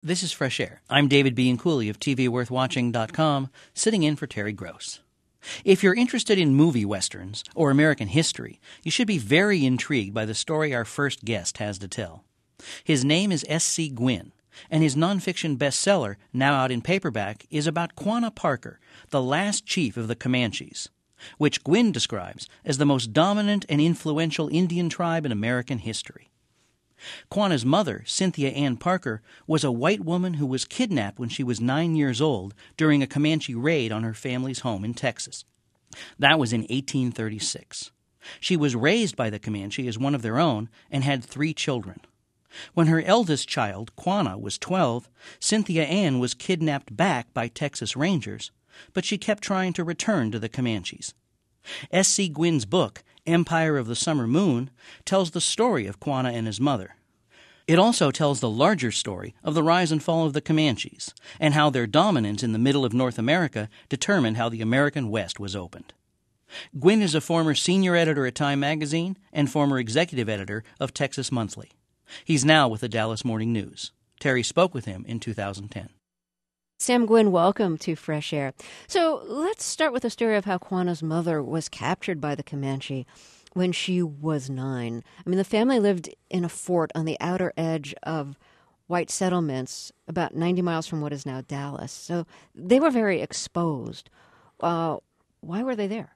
This is Fresh Air. I'm David B. Cooley of TVWorthWatching.com, sitting in for Terry Gross. If you're interested in movie westerns or American history, you should be very intrigued by the story our first guest has to tell. His name is S.C. Gwynne, and his nonfiction bestseller, now out in paperback, is about Quanah Parker, the last chief of the Comanches, which Gwynne describes as the most dominant and influential Indian tribe in American history. Quanah's mother, Cynthia Ann Parker, was a white woman who was kidnapped when she was 9 years old during a Comanche raid on her family's home in Texas. That was in 1836. She was raised by the Comanche as one of their own and had 3 children. When her eldest child, Quanah, was 12, Cynthia Ann was kidnapped back by Texas Rangers, but she kept trying to return to the Comanches. S.C. Gwynne's book, Empire of the Summer Moon, tells the story of Quanah and his mother. It also tells the larger story of the rise and fall of the Comanches and how their dominance in the middle of North America determined how the American West was opened. Gwynne is a former senior editor at Time magazine and former executive editor of Texas Monthly. He's now with the Dallas Morning News. Terry spoke with him in 2010. Sam Gwynne, welcome to Fresh Air. So let's start with the story of how Quanah's mother was captured by the Comanche when she was 9. I mean, the family lived in a fort on the outer edge of white settlements about 90 miles from what is now Dallas. So they were very exposed. Why were they there?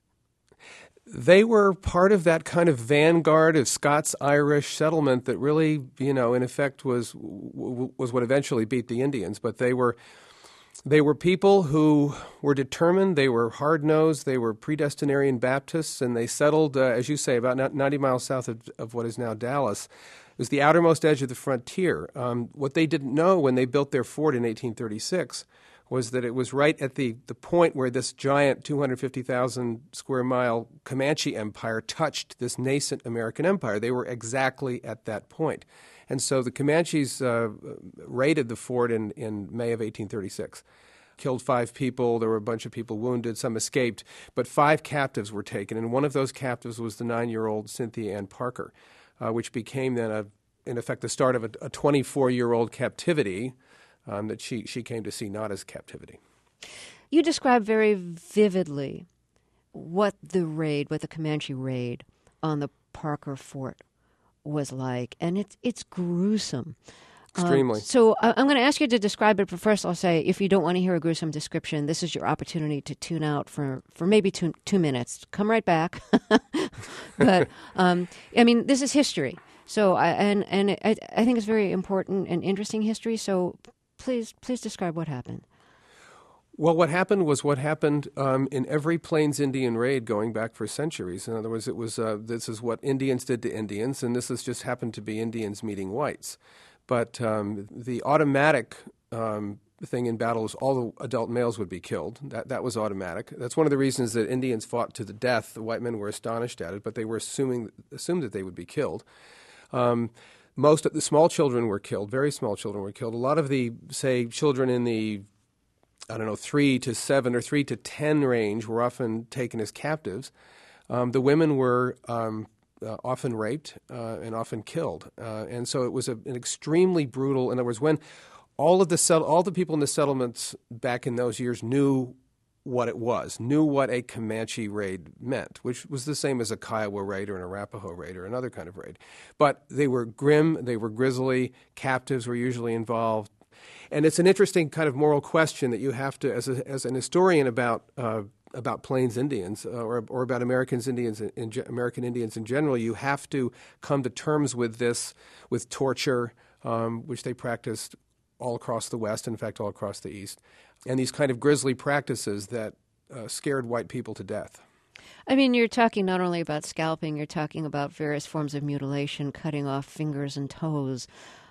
They were part of that kind of vanguard of Scots-Irish settlement that really, in effect was what eventually beat the Indians. But they were people who were determined, they were hard-nosed, they were predestinarian Baptists, and they settled, as you say, about 90 miles south of what is now Dallas. It was the outermost edge of the frontier. What they didn't know when they built their fort in 1836 was that it was right at the point where this giant 250,000 square mile Comanche empire touched this nascent American empire. They were exactly at that point. And so the Comanches raided the fort in May of 1836, killed 5 people. There were a bunch of people wounded. Some escaped. But 5 captives were taken, and one of those captives was the 9-year-old Cynthia Ann Parker, which became then, in effect, the start of a 24-year-old captivity that she came to see not as captivity. You describe very vividly what the Comanche raid on the Parker Fort was like, and it's gruesome. Extremely. So I'm going to ask you to describe it, but first I'll say, if you don't want to hear a gruesome description, this is your opportunity to tune out for maybe two minutes. Come right back. But, this is history. So, I think it's very important and interesting history, so please describe what happened. Well, what happened was what happened in every Plains Indian raid going back for centuries. In other words, it was this is what Indians did to Indians, and this has just happened to be Indians meeting whites. But the automatic thing in battle was all the adult males would be killed. That was automatic. That's one of the reasons that Indians fought to the death. The white men were astonished at it, but they were assumed that they would be killed. Most of the small children were killed. Very small children were killed. A lot of the, say, children in the 3 to 7 or 3 to 10 range were often taken as captives. The women were often raped and often killed. And so it was an extremely brutal, in other words, when all the people in the settlements back in those years knew what it was, knew what a Comanche raid meant, which was the same as a Kiowa raid or an Arapaho raid or another kind of raid. But they were grim, they were grisly, captives were usually involved. And it's an interesting kind of moral question that you have to, as an historian about Plains Indians or about American Indians in general, you have to come to terms with this, with torture, which they practiced all across the West, in fact, all across the East, and these kind of grisly practices that scared white people to death. I mean, you're talking not only about scalping, you're talking about various forms of mutilation, cutting off fingers and toes.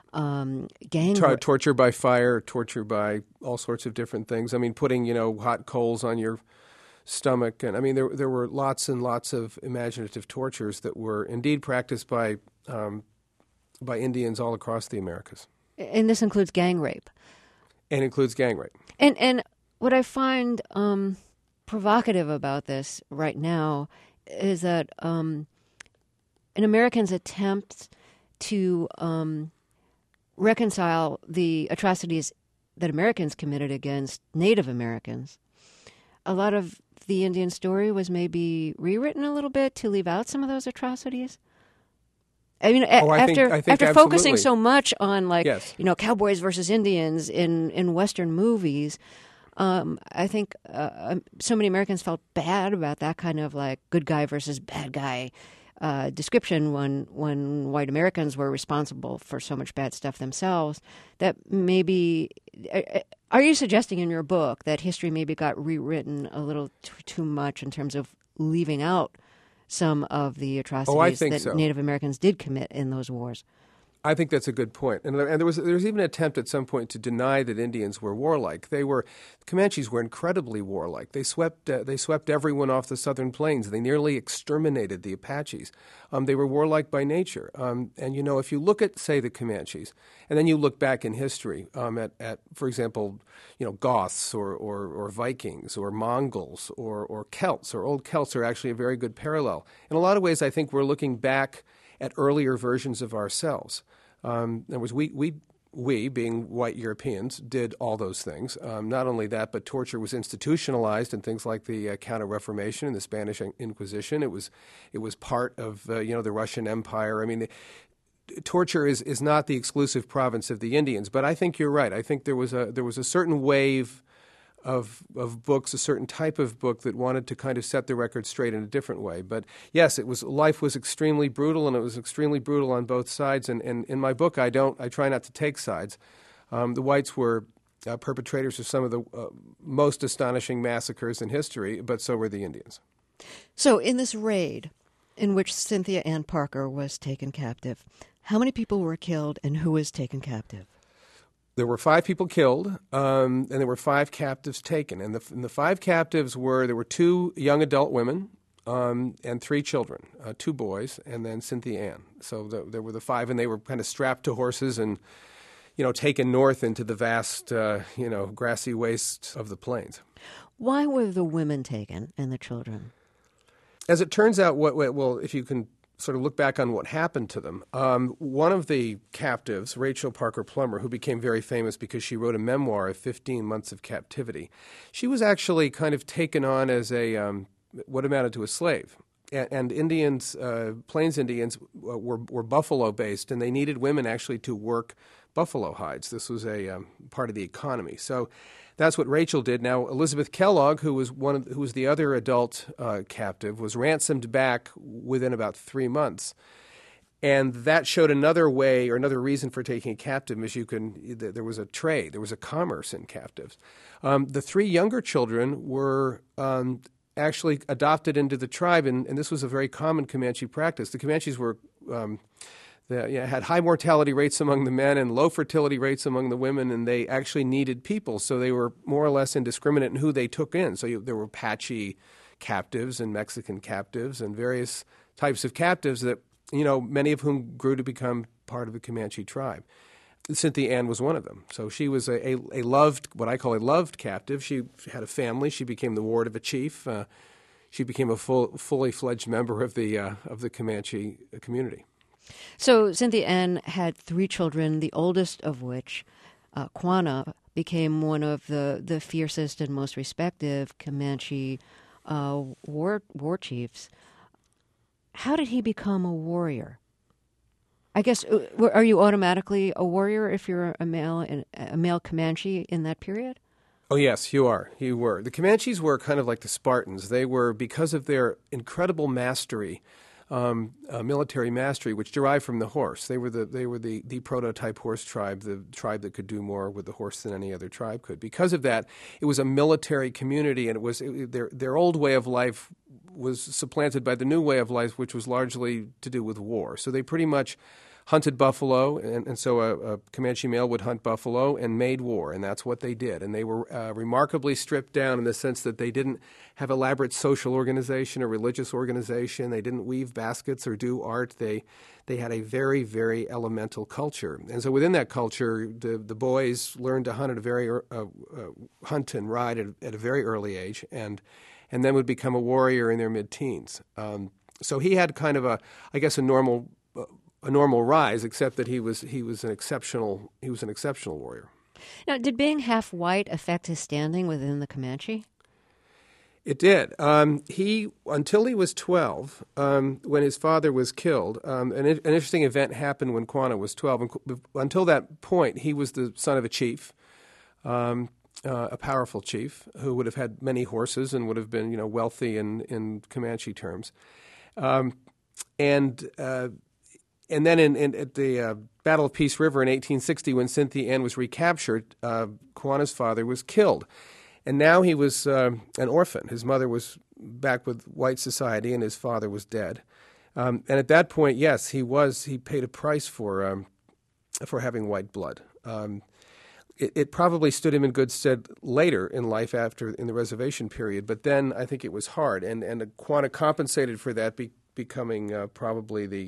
Torture by fire, torture by all sorts of different things. I mean, putting, hot coals on your stomach. And I mean, there were lots and lots of imaginative tortures that were indeed practiced by Indians all across the Americas. And this includes gang rape. And includes gang rape. And what I find provocative about this right now is that an American's attempt to reconcile the atrocities that Americans committed against Native Americans, a lot of the Indian story was maybe rewritten a little bit to leave out some of those atrocities. I mean, I think after focusing absolutely. so much on Yes. cowboys versus Indians in Western movies, I think so many Americans felt bad about that kind of like good guy versus bad guy description when white Americans were responsible for so much bad stuff themselves. That maybe are you suggesting in your book that history maybe got rewritten a little too much in terms of leaving out some of the atrocities that so. Native Americans did commit in those wars? I think that's a good point. And there was even an attempt at some point to deny that Indians were warlike. Comanches were incredibly warlike. They swept everyone off the southern plains. They nearly exterminated the Apaches. They were warlike by nature. And if you look at, say, the Comanches, and then you look back in history at for example, Goths or Vikings or Mongols or Celts or Old Celts are actually a very good parallel. In a lot of ways, I think we're looking back at earlier versions of ourselves. In other words, we, being white Europeans, did all those things. Not only that, but torture was institutionalized in things like the Counter-Reformation and the Spanish Inquisition. It was part of the Russian Empire. I mean, torture is not the exclusive province of the Indians. But I think you're right. I think there was a certain wave of books, a certain type of book that wanted to kind of set the record straight in a different way. But yes, life was extremely brutal, and it was extremely brutal on both sides. And in my book, I try not to take sides. The whites were perpetrators of some of the most astonishing massacres in history, but so were the Indians. So in this raid in which Cynthia Ann Parker was taken captive, how many people were killed and who was taken captive? There were 5 people killed, and there were 5 captives taken. And the 5 captives there were 2 young adult women and 3 children, 2 boys, and then Cynthia Ann. So there were the 5, and they were kind of strapped to horses and, taken north into the vast, grassy wastes of the plains. Why were the women taken and the children? As it turns out, if you can sort of look back on what happened to them. One of the captives, Rachel Parker Plummer, who became very famous because she wrote a memoir of 15 months of captivity, she was actually kind of taken on as what amounted to a slave. And Indians, Plains Indians, were buffalo-based, and they needed women actually to work buffalo hides. This was a part of the economy. So that's what Rachel did. Now, Elizabeth Kellogg, who was the other adult captive, was ransomed back within about 3 months. And that showed another way or another reason for taking a captive is there was a trade, there was a commerce in captives. The 3 younger children were actually adopted into the tribe, and this was a very common Comanche practice. The Comanches were had high mortality rates among the men and low fertility rates among the women, and they actually needed people, so they were more or less indiscriminate in who they took in. So there were Apache captives and Mexican captives and various types of captives that, many of whom grew to become part of the Comanche tribe. Cynthia Ann was one of them. So she was a loved, what I call a loved captive. She had a family. She became the ward of a chief. She became a fully fledged member of the Comanche community. So Cynthia Ann had 3 children, the oldest of which, Quanah, became one of the fiercest and most respected Comanche war chiefs. How did he become a warrior? I guess, are you automatically a warrior if you're a male Comanche in that period? Oh, yes, you are. You were. The Comanches were kind of like the Spartans. They were, because of their incredible mastery, military mastery, which derived from the horse. They were the prototype horse tribe, the tribe that could do more with the horse than any other tribe could. Because of that, it was a military community, and their old way of life was supplanted by the new way of life, which was largely to do with war. So they pretty much hunted buffalo, and so a Comanche male would hunt buffalo and made war, and that's what they did. And they were remarkably stripped down in the sense that they didn't have elaborate social organization or religious organization. They didn't weave baskets or do art. They had a very, very elemental culture. And so within that culture, the boys learned to hunt hunt and ride at a very early age, and then would become a warrior in their mid-teens. So he had kind of a normal a normal rise, except that he was an exceptional warrior. Now, did being half white affect his standing within the Comanche? It did. Until he was 12, when his father was killed, an interesting event happened when Quanah was 12. Until that point, he was the son of a chief, a powerful chief who would have had many horses and would have been, wealthy in Comanche terms. And then at the Battle of Peace River in 1860, when Cynthia Ann was recaptured, Quanah's father was killed. And now he was an orphan. His mother was back with white society, and his father was dead. And at that point, yes, he paid a price for having white blood. It probably stood him in good stead later in life in the reservation period, but then I think it was hard. And Quanah compensated for that, becoming probably the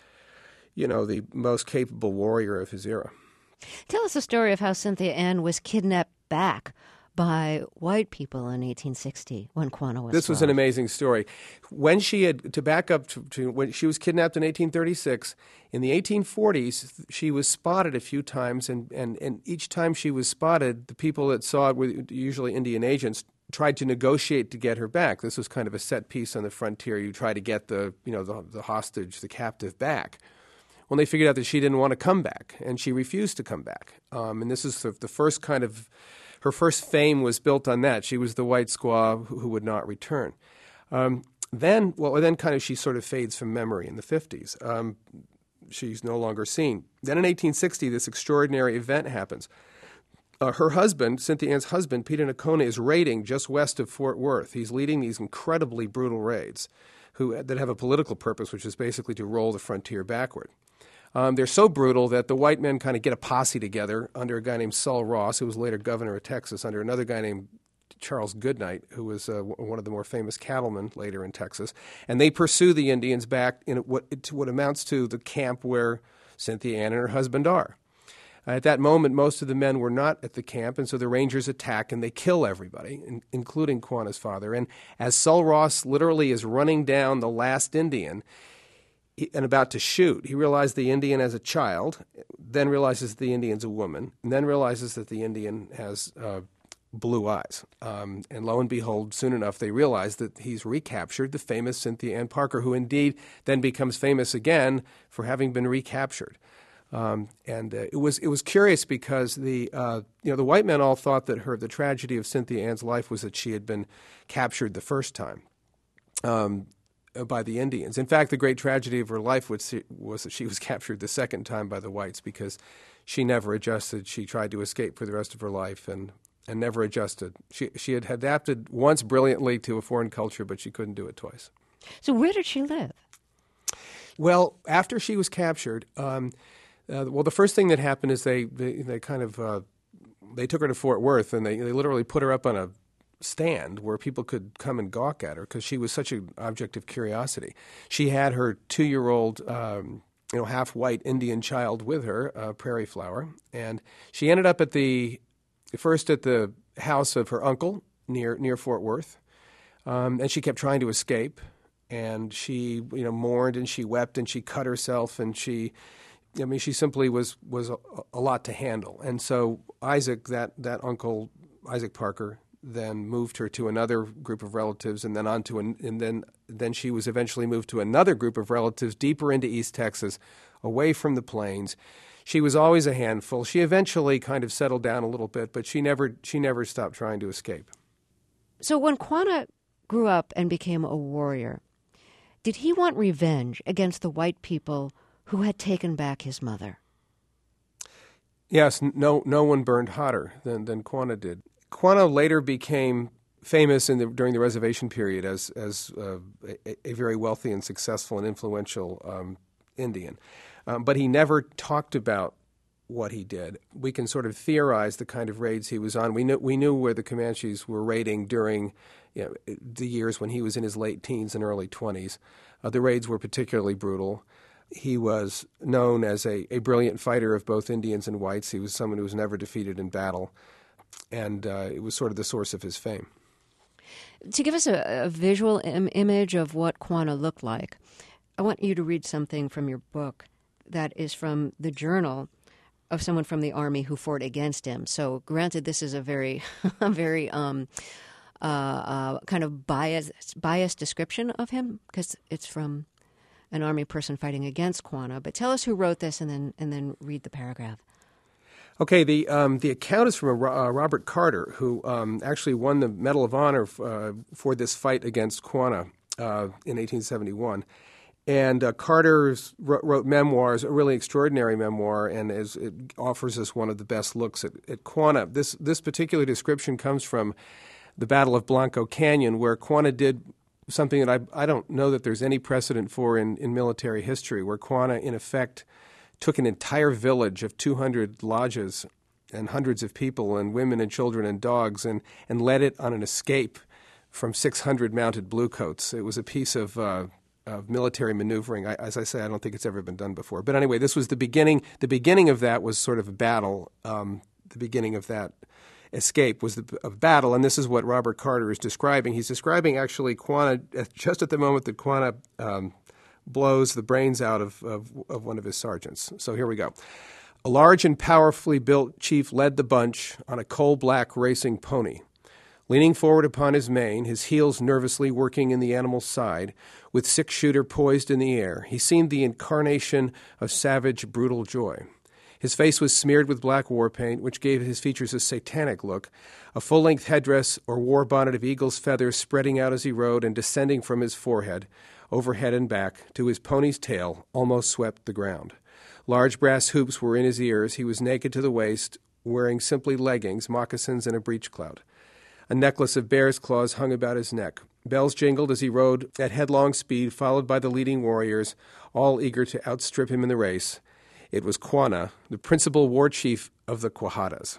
most capable warrior of his era. Tell us the story of how Cynthia Ann was kidnapped back by white people in 1860 when Quanah was 12. This was an amazing story. When she had, to back up to when she was kidnapped in 1836, in the 1840s, she was spotted a few times, and each time she was spotted, the people that saw it were usually Indian agents, tried to negotiate to get her back. This was kind of a set piece on the frontier. You try to get the hostage, the captive back. When they figured out that she didn't want to come back, and she refused to come back. And this is the first kind of, her first fame was built on that. She was the white squaw who would not return. Then kind of she sort of fades from memory in the 50s. She's no longer seen. Then in 1860, this extraordinary event happens. Her husband, Cynthia Ann's husband, Peter Nakona, is raiding just west of Fort Worth. He's leading these incredibly brutal raids that have a political purpose, which is basically to roll the frontier backward. They're so brutal that the white men kind of get a posse together under a guy named Sul Ross, who was later governor of Texas, under another guy named Charles Goodnight, who was one of the more famous cattlemen later in Texas. And they pursue the Indians back to what amounts to the camp where Cynthia Ann and her husband are. At that moment, most of the men were not at the camp, and so the Rangers attack and they kill everybody, including Quanah's father. And as Sul Ross literally is running down the last Indian and about to shoot, he realized the Indian as a child, then realizes the Indian's a woman, and then realizes that the Indian has blue eyes. And lo and behold, soon enough, they realize that he's recaptured the famous Cynthia Ann Parker, who indeed then becomes famous again for having been recaptured. It was curious because the white men all thought that the tragedy of Cynthia Ann's life was that she had been captured the first time by the Indians. In fact, the great tragedy of her life was that she was captured the second time by the whites because she never adjusted. She tried to escape for the rest of her life and never adjusted. She had adapted once brilliantly to a foreign culture, but she couldn't do it twice. So where did she live? Well, after she was captured. The first thing that happened is they took her to Fort Worth and they literally put her up on a stand where people could come and gawk at her because she was such an object of curiosity. She had her 2-year-old, half-white Indian child with her, Prairie Flower, and she ended up first at the house of her uncle near Fort Worth, and she kept trying to escape, and she mourned and she wept and she cut herself and she simply was a lot to handle. And so Isaac, that uncle, Isaac Parker, then moved her to another group of relatives and then she was eventually moved to another group of relatives deeper into East Texas, away from the plains. She was always a handful. She eventually kind of settled down a little bit, but she never stopped trying to escape. So when Quanah grew up and became a warrior, did he want revenge against the white people who had taken back his mother? Yes, no one burned hotter than Quanah did. Quanah later became famous during the reservation period as a very wealthy and successful and influential Indian. But he never talked about what he did. We can sort of theorize the kind of raids he was on. We knew where the Comanches were raiding during the years when he was in his late teens and early 20s. The raids were particularly brutal. He was known as a brilliant fighter of both Indians and whites. He was someone who was never defeated in battle, and it was sort of the source of his fame. To give us a visual image of what Quanah looked like, I want you to read something from your book. that is from the journal of someone from the army who fought against him. So, granted, this is a very, very kind of biased description of him because it's from an army person fighting against Quanah. But tell us who wrote this, and then read the paragraph. Okay, the account is from Robert Carter, who actually won the Medal of Honor for this fight against Quanah in 1871. And Carter wrote memoirs, a really extraordinary memoir, and it offers us one of the best looks at Quanah. This particular description comes from the Battle of Blanco Canyon, where Quanah did something that I don't know that there's any precedent for in military history, where Quanah, in effect, took an entire village of 200 lodges and hundreds of people and women and children and dogs and led it on an escape from 600 mounted bluecoats. It was a piece of military maneuvering. As I say, I don't think it's ever been done before. But anyway, this was the beginning. The beginning of that was sort of a battle. The beginning of that escape was a battle, and this is what Robert Carter is describing. He's describing actually Quanah just at the moment that Quanah blows the brains out of one of his sergeants. So here we go. A large and powerfully built chief led the bunch on a coal-black racing pony. Leaning forward upon his mane, his heels nervously working in the animal's side, with six-shooter poised in the air, he seemed the incarnation of savage, brutal joy. His face was smeared with black war paint, which gave his features a satanic look, a full-length headdress or war bonnet of eagle's feathers spreading out as he rode and descending from his forehead, overhead and back, to his pony's tail, almost swept the ground. Large brass hoops were in his ears. He was naked to the waist, wearing simply leggings, moccasins, and a breechclout. A necklace of bear's claws hung about his neck. Bells jingled as he rode at headlong speed, followed by the leading warriors, all eager to outstrip him in the race. It was Quanah, the principal war chief of the Quahadas.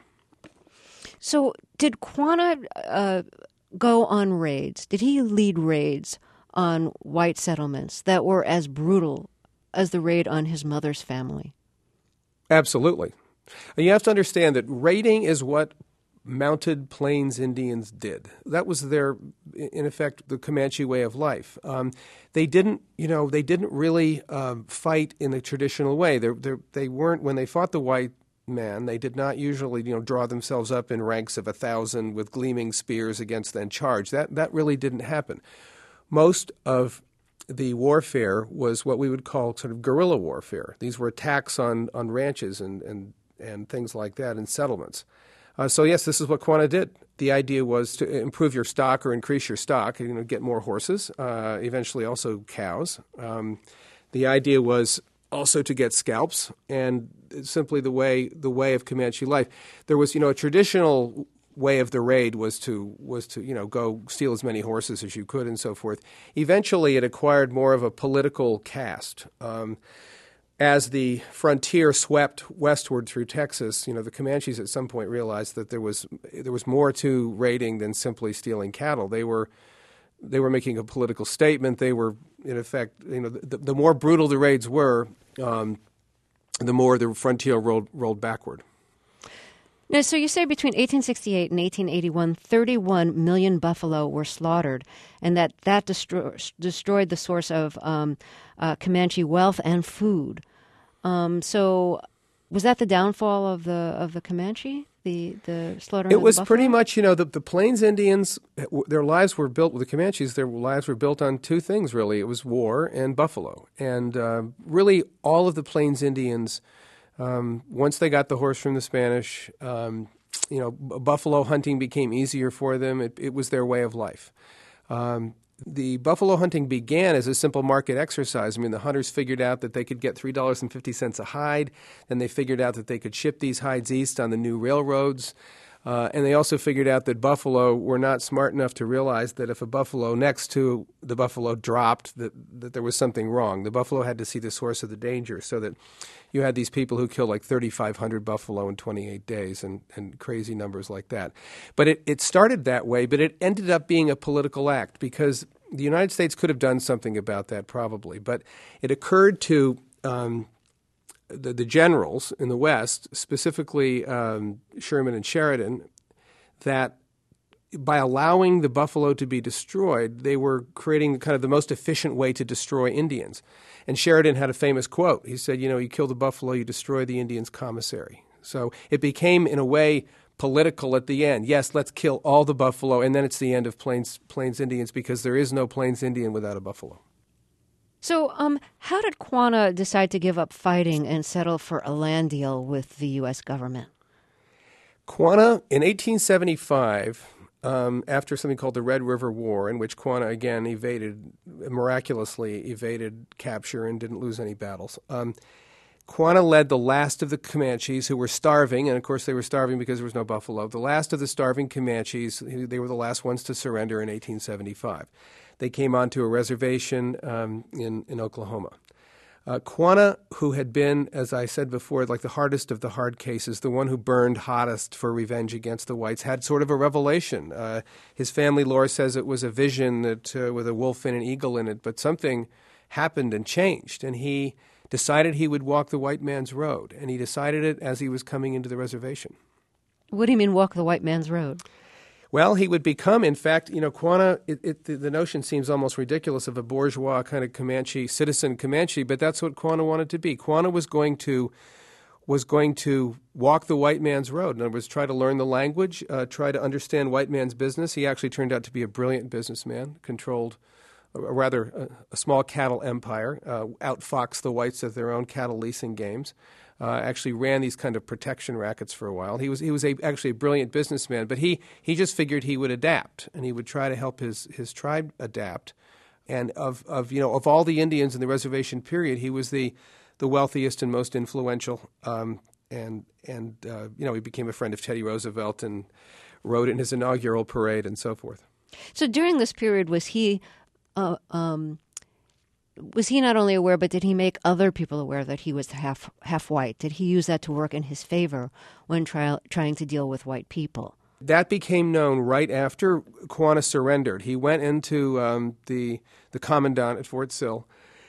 So did Quanah go on raids? Did he lead raids on white settlements that were as brutal as the raid on his mother's family? Absolutely. And you have to understand that raiding is what mounted Plains Indians did. That was their, in effect, the Comanche way of life. They didn't really fight in a traditional way. They weren't, when they fought the white man, they did not usually, draw themselves up in ranks of 1,000 with gleaming spears against and charge. That really didn't happen. Most of the warfare was what we would call sort of guerrilla warfare. These were attacks on ranches and things like that in settlements. So yes, this is what Quanah did. The idea was to improve your stock or increase your stock, get more horses, eventually also cows. The idea was also to get scalps, and simply the way of Comanche life. There was, a traditional way of the raid was to go steal as many horses as you could and so forth. Eventually, it acquired more of a political cast. As the frontier swept westward through Texas, the Comanches at some point realized that there was more to raiding than simply stealing cattle. They were making a political statement. They were, in effect, the more brutal the raids were, the more the frontier rolled backward. Now, so you say between 1868 and 1881, 31 million buffalo were slaughtered, and that destroyed the source of Comanche wealth and food. So was that the downfall of the Comanche, the slaughtering of the buffalo? It was pretty much, the Plains Indians, their lives were built, with the Comanches, their lives were built on two things, really. It was war and buffalo. And really all of the Plains Indians, once they got the horse from the Spanish, buffalo hunting became easier for them. It was their way of life. The buffalo hunting began as a simple market exercise. The hunters figured out that they could get $3.50 a hide. Then they figured out that they could ship these hides east on the new railroads. And they also figured out that buffalo were not smart enough to realize that if a buffalo next to the buffalo dropped, that there was something wrong. The buffalo had to see the source of the danger, so that you had these people who killed like 3,500 buffalo in 28 days and crazy numbers like that. But it started that way, but it ended up being a political act because the United States could have done something about that probably. But it occurred to the generals in the West, specifically Sherman and Sheridan, that by allowing the buffalo to be destroyed, they were creating kind of the most efficient way to destroy Indians. And Sheridan had a famous quote. He said, you kill the buffalo, you destroy the Indian's commissary. So it became, in a way, political at the end. Yes, let's kill all the buffalo, and then it's the end of Plains Indians, because there is no Plains Indian without a buffalo. So how did Quanah decide to give up fighting and settle for a land deal with the U.S. government? Quanah, in 1875, after something called the Red River War, in which Quanah again miraculously evaded capture and didn't lose any battles, Quanah led the last of the Comanches who were starving, and of course they were starving because there was no buffalo. The last of the starving Comanches, they were the last ones to surrender in 1875. They came onto a reservation in Oklahoma. Quanah, who had been, as I said before, like the hardest of the hard cases, the one who burned hottest for revenge against the whites, had sort of a revelation. His family lore says it was a vision that with a wolf and an eagle in it, but something happened and changed, and he decided he would walk the white man's road, and he decided it as he was coming into the reservation. What do you mean walk the white man's road? Well, he would become, in fact, Quanah, the notion seems almost ridiculous of a bourgeois kind of Comanche, citizen Comanche, but that's what Quanah wanted to be. Quanah was going to walk the white man's road. In other words, try to learn the language, try to understand white man's business. He actually turned out to be a brilliant businessman, controlled a small cattle empire, outfoxed the whites at their own cattle leasing games. Actually ran these kind of protection rackets for a while. He was actually a brilliant businessman, but he just figured he would adapt, and he would try to help his tribe adapt. And of all the Indians in the reservation period, he was the wealthiest and most influential. He became a friend of Teddy Roosevelt and rode in his inaugural parade and so forth. So during this period, was he not only aware, but did he make other people aware that he was half white? Did he use that to work in his favor when trying to deal with white people? That became known right after Quanah surrendered. He went into the commandant at Fort Sill,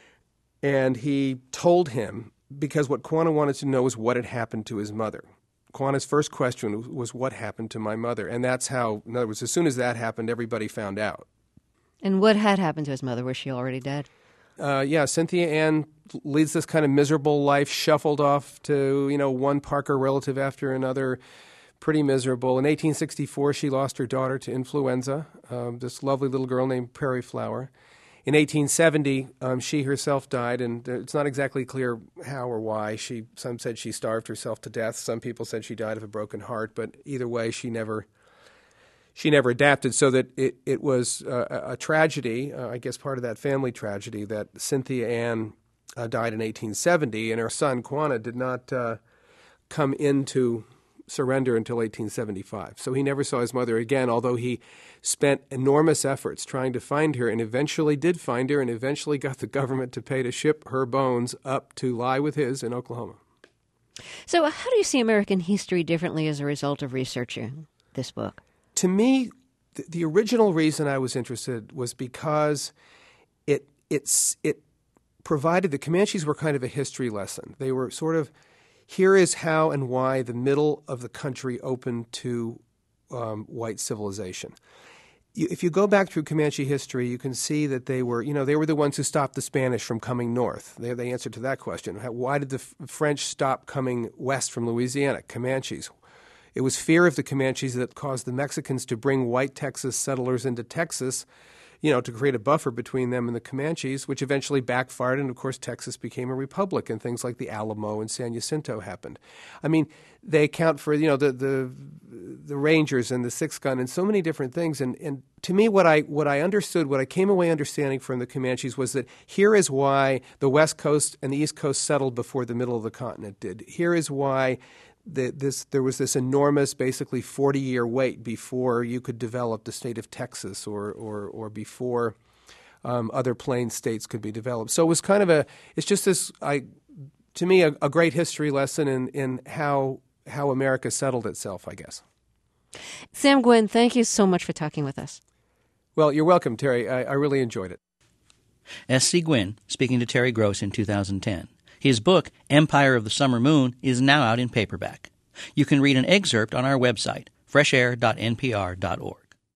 and he told him, because what Quanah wanted to know was what had happened to his mother. Quanah's first question was, what happened to my mother? And that's how, in other words, as soon as that happened, everybody found out. And what had happened to his mother? Was she already dead? Cynthia Ann leads this kind of miserable life, shuffled off to, one Parker relative after another, pretty miserable. In 1864, she lost her daughter to influenza, this lovely little girl named Prairie Flower. In 1870, she herself died, and it's not exactly clear how or why. Some said she starved herself to death. Some people said she died of a broken heart, but either way, she never adapted, so that it was a tragedy, I guess part of that family tragedy, that Cynthia Ann died in 1870, and her son Quanah did not come into surrender until 1875. So he never saw his mother again, although he spent enormous efforts trying to find her, and eventually did find her, and eventually got the government to pay to ship her bones up to lie with his in Oklahoma. So how do you see American history differently as a result of researching this book? To me, the original reason I was interested was because it provided, the Comanches were kind of a history lesson. They were sort of, here is how and why the middle of the country opened to white civilization. If you go back through Comanche history, you can see that they were the ones who stopped the Spanish from coming north. They the answer to that question. Why did the French stop coming west from Louisiana? Comanches. It was fear of the Comanches that caused the Mexicans to bring white Texas settlers into Texas, to create a buffer between them and the Comanches, which eventually backfired, and of course Texas became a republic, and things like the Alamo and San Jacinto happened. I mean, they account for the Rangers and the Six Gun and so many different things. And to me, what I understood, what I came away understanding from the Comanches was that here is why the West Coast and the East Coast settled before the middle of the continent did. Here is why there was this enormous, basically 40-year wait before you could develop the state of Texas or before other plains states could be developed. So it was kind of to me, a great history lesson in how America settled itself, I guess. Sam Gwynne, thank you so much for talking with us. Well, you're welcome, Terry. I really enjoyed it. S.C. Gwynne speaking to Terry Gross in 2010. His book, Empire of the Summer Moon, is now out in paperback. You can read an excerpt on our website, freshair.npr.org.